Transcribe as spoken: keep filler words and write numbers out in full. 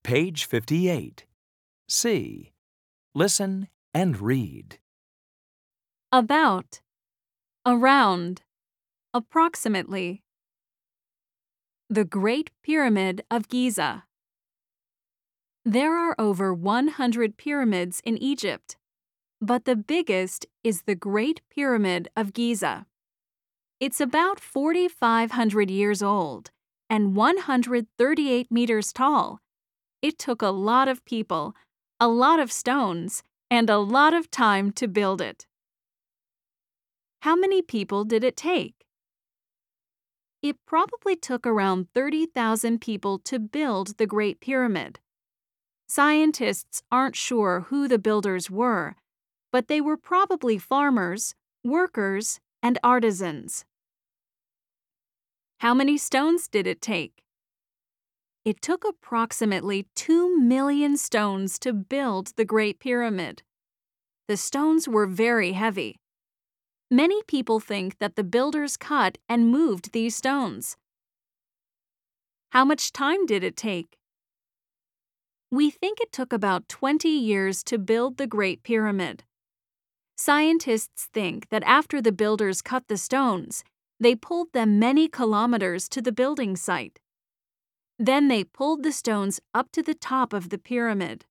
Page fifty-eight. C. Listen and read. About, around, approximately. The Great Pyramid of Giza. There are over one hundred pyramids in Egypt, but the biggest is the Great Pyramid of Giza. It's about four thousand five hundred years old and one hundred thirty-eight meters tall. It took a lot of people, a lot of stones, and a lot of time to build it. How many people did it take? It probably took around thirty thousand people to build the Great Pyramid. Scientists aren't sure who the builders were, but they were probably farmers, workers, and artisans. How many stones did it take? It took approximately two million stones to build the Great Pyramid. The stones were very heavy. Many people think that the builders cut and moved these stones. How much time did it take? We think it took about twenty years to build the Great Pyramid. Scientists think that after the builders cut the stones, they pulled them many kilometers to the building site. Then they pulled the stones up to the top of the pyramid.